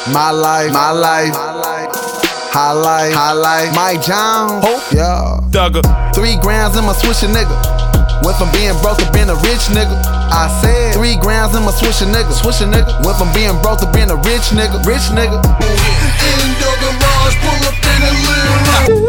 My life, highlight, Mike Jones, yeah. Dugger. 3 grams in my swisher, nigga. Went from being broke to being a rich nigga. I said 3 grams in my swisher, nigga. Went from being broke to being a rich nigga. In your garage, pull up in a little.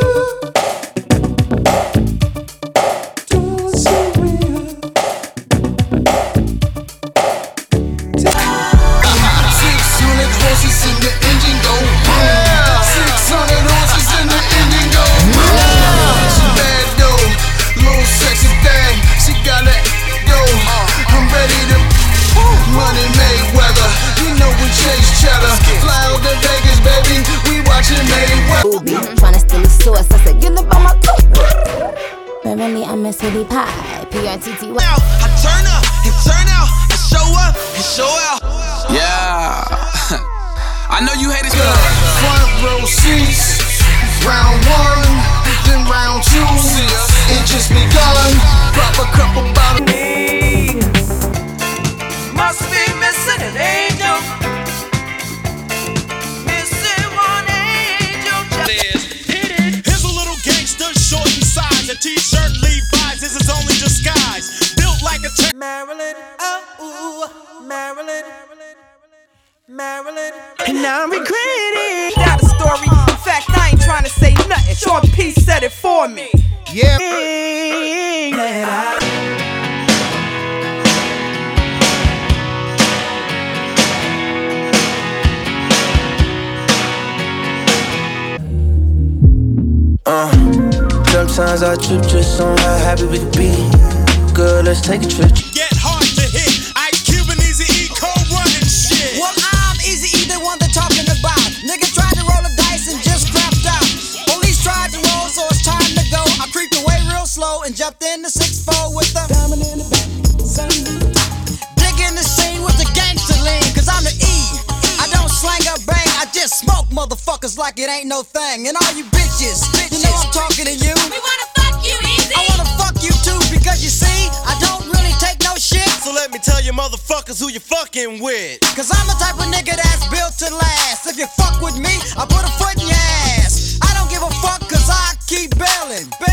Tryna steal the source, I said, get up on my coat. But really, I'm a city pie, P-R-T-T-Y. I turn up, and turn out, and show up, and show out. Yeah, I know you haters. Front row seats, round 1, then round 2. It just begun. Pop a couple bottles. Must be missing an angel. T-shirt Levi's, this is only disguise. Built like a Maryland, oh ooh, Maryland. And I'm regretting that a story. In fact, I ain't trying to say nothing. Sean P said it for me. Yeah. Sometimes I trip just on how happy we could be. Girl, let's take a trip. Get hard to hit. Ice Cube and Eazy-E co-running shit. Well, I'm Eazy-E, the one they're talking about. Nigga tried to roll the dice and just crapped out. Police tried to roll, so it's time to go. I creeped away real slow and jumped in the 6-4 with the diamond in the back. Digging the scene with the gangster lean, cause I'm the E. I don't slang or bang, I just smoke motherfuckers like it ain't no thing. And all you bitches, you know I'm talking to you. We wanna fuck you, Easy. I wanna fuck you too, because you see, I don't really take no shit. So let me tell you motherfuckers who you fucking with. Cause I'm the type of nigga that's built to last. If you fuck with me, I put a foot in your ass. I don't give a fuck cause I keep bailing.